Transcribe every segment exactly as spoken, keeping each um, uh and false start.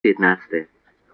пятнадцатое.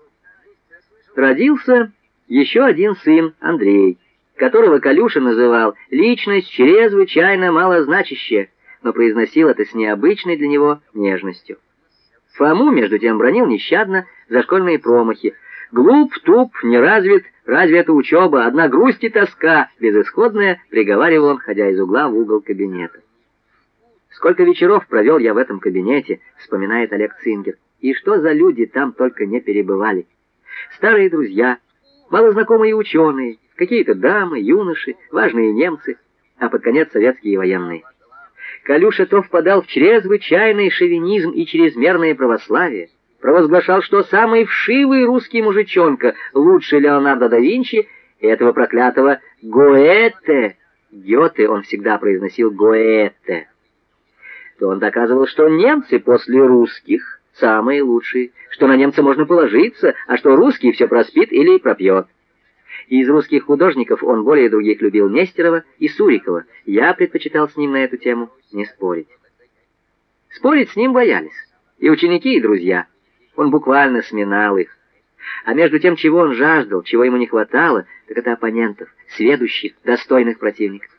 Родился еще один сын, Андрей, которого Колюша называл личность чрезвычайно малозначащая, но произносил это с необычной для него нежностью. Фому, между тем, бранил нещадно за школьные промахи. «Глуп, туп, неразвит, разве это учеба? Одна грусть и тоска, безысходная», — приговаривал он, ходя из угла в угол кабинета. «Сколько вечеров провел я в этом кабинете», — вспоминает Олег Цингер, «и что за люди там только не перебывали. Старые друзья, малознакомые ученые, какие-то дамы, юноши, важные немцы, а под конец советские военные. Колюша то впадал в чрезвычайный шовинизм и чрезмерное православие, провозглашал, что самый вшивый русский мужичонка лучше Леонардо да Винчи и этого проклятого Гоэтhe, Гёте он всегда произносил Гоэтhe. То он доказывал, что немцы после русских самые лучшие, что на немца можно положиться, а что русский все проспит или пропьет. Из русских художников он более других любил Нестерова и Сурикова. Я предпочитал с ним на эту тему не спорить. Спорить с ним боялись и ученики, и друзья. Он буквально сминал их. А между тем, чего он жаждал, чего ему не хватало, так это оппонентов, сведущих, достойных противников.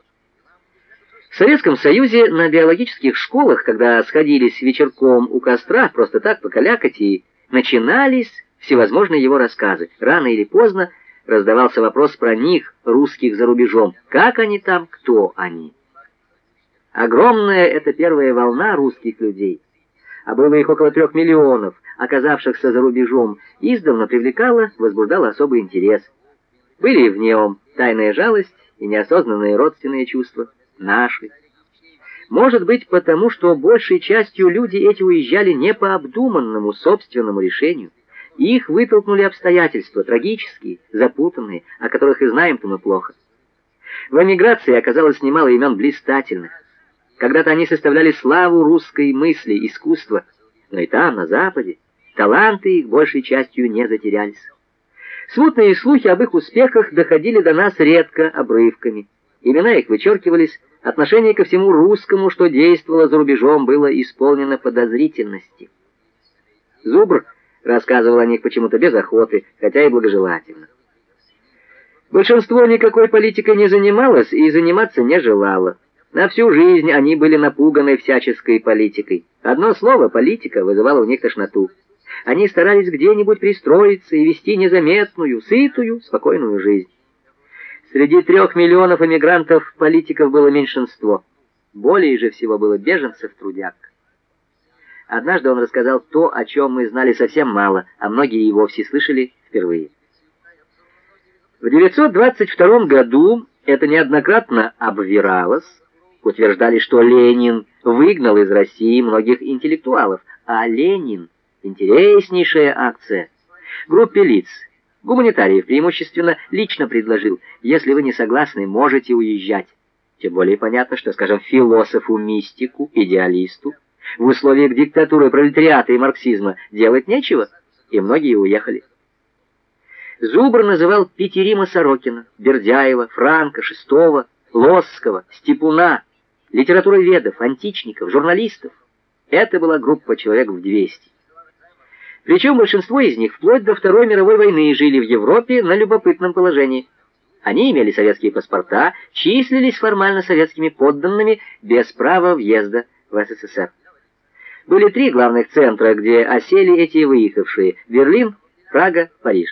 В Советском Союзе на биологических школах, когда сходились вечерком у костра, просто так покалякать, и начинались всевозможные его рассказы. Рано или поздно раздавался вопрос про них, русских за рубежом. Как они там, кто они? Огромная эта первая волна русских людей, а было их около трех миллионов, оказавшихся за рубежом, издавна привлекала, возбуждала особый интерес. Были в нем тайная жалость и неосознанные родственные чувства. Наши. Может быть, потому что большей частью люди эти уезжали не по обдуманному собственному решению. Их вытолкнули обстоятельства, трагические, запутанные, о которых и знаем-то мы плохо. В эмиграции оказалось немало имен блистательных. Когда-то они составляли славу русской мысли, искусства, но и там, на Западе, таланты их большей частью не затерялись. Смутные слухи об их успехах доходили до нас редко, обрывками. Имена их вычеркивались, отношение ко всему русскому, что действовало за рубежом, было исполнено подозрительности. Зубр рассказывал о них почему-то без охоты, хотя и благожелательно. Большинство никакой политикой не занималось и заниматься не желало. На всю жизнь они были напуганы всяческой политикой. Одно слово «политика» вызывало у них тошноту. Они старались где-нибудь пристроиться и вести незаметную, сытую, спокойную жизнь. Среди трех миллионов эмигрантов политиков было меньшинство. Более же всего было беженцев-трудяг. Однажды он рассказал то, о чем мы знали совсем мало, а многие и вовсе слышали впервые. В девятьсот двадцать втором году это неоднократно обвиралось. Утверждали, что Ленин выгнал из России многих интеллектуалов, а Ленин — интереснейшая акция. Группе лиц, гуманитариев преимущественно, лично предложил: если вы не согласны, можете уезжать. Тем более понятно, что, скажем, философу-мистику, идеалисту в условиях диктатуры пролетариата и марксизма делать нечего, и многие уехали. Зубр называл Петерима Сорокина, Бердяева, Франка, Шестого, Лосского, Степуна, литературоведов, античников, журналистов. Это была группа человек в двести. Причем большинство из них вплоть до Второй мировой войны жили в Европе на любопытном положении. Они имели советские паспорта, числились формально советскими подданными без права въезда в СССР. Были три главных центра, где осели эти выехавшие: Берлин, Прага, Париж.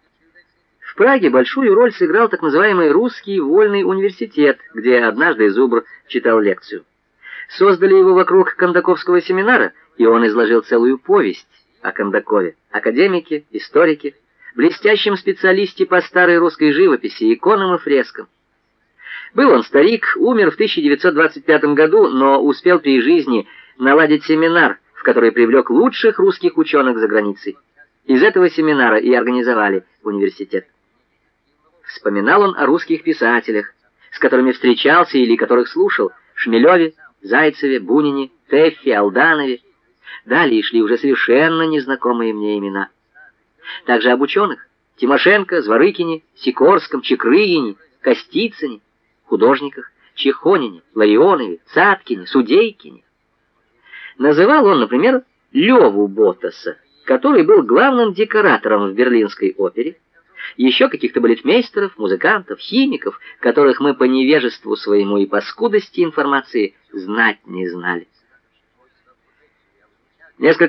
В Праге большую роль сыграл так называемый Русский вольный университет, где однажды Зубр читал лекцию. Создали его вокруг Кондаковского семинара, и он изложил целую повесть о Кондакове, академике, историке, блестящем специалисте по старой русской живописи, иконам и фрескам. Был он старик, умер в тысяча девятьсот двадцать пятом году, но успел при жизни наладить семинар, в который привлек лучших русских ученых за границей. Из этого семинара и организовали университет. Вспоминал он о русских писателях, с которыми встречался или которых слушал: Шмелеве, Зайцеве, Бунине, Тэффе, Алданове. Далее шли уже совершенно незнакомые мне имена. Также об ученых: Тимошенко, Зворыкине, Сикорском, Чекрыгине, Костицыне, художниках: Чехонине, Ларионове, Цаткине, Судейкине. Называл он, например, Леву Ботаса, который был главным декоратором в Берлинской опере, еще каких-то балетмейстеров, музыкантов, химиков, которых мы по невежеству своему и по скудости информации знать не знали. Несколько